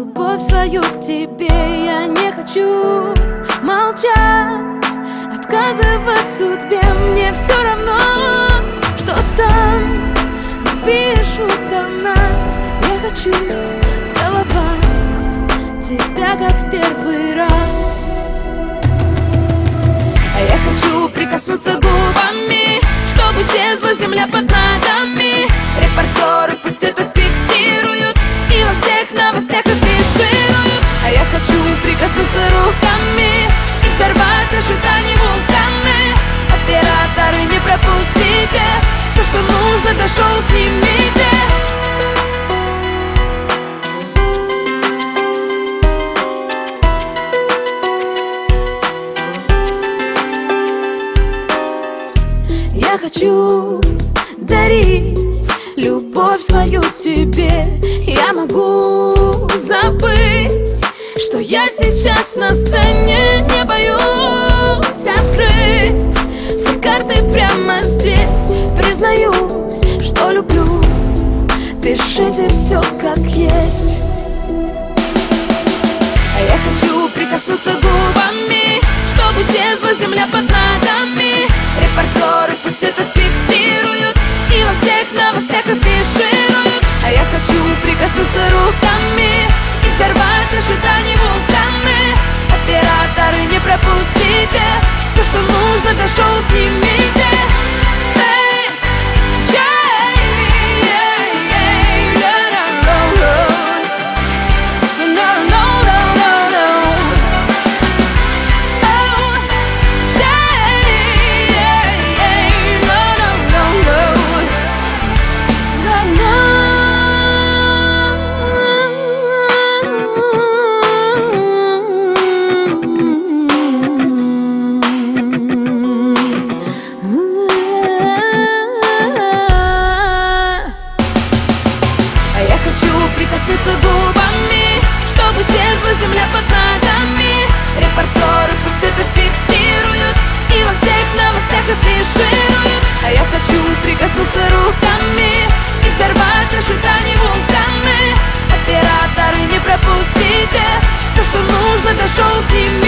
любовь свою к тебе. Я не хочу молчать, отказывать судьбе. Мне все равно, что там напишут о нас. Я хочу целовать тебя, как в первый раз. А я хочу прикоснуться губами, чтобы исчезла земля под ногами. Репортеры пусть это фиксируют и во всех новостях афишируют. А я хочу прикоснуться руками и взорвать ожидания вулканы. Операторы, не пропустите, все, что нужно, до шоу снимите. Я хочу дарить любовь свою тебе. Я могу забыть, что я сейчас на сцене. Не боюсь открыть все карты прямо здесь. Признаюсь, что люблю, пишите все как есть. А я хочу прикоснуться губами, чтобы исчезла земля под ногами. Репортеры пусть это фиксируют и во всех новостях афишируют. А я хочу прикоснуться руками и взорвать ожидания вулканы. Операторы, не пропустите, все, что нужно, до шоу снимите. Прикоснуться губами, чтобы исчезла земля под ногами. Репортеры пусть это фиксируют и во всех новостях афишируют. А я хочу прикоснуться руками и взорвать ожидания вулканы. Операторы, не пропустите, все, что нужно, до шоу снимите.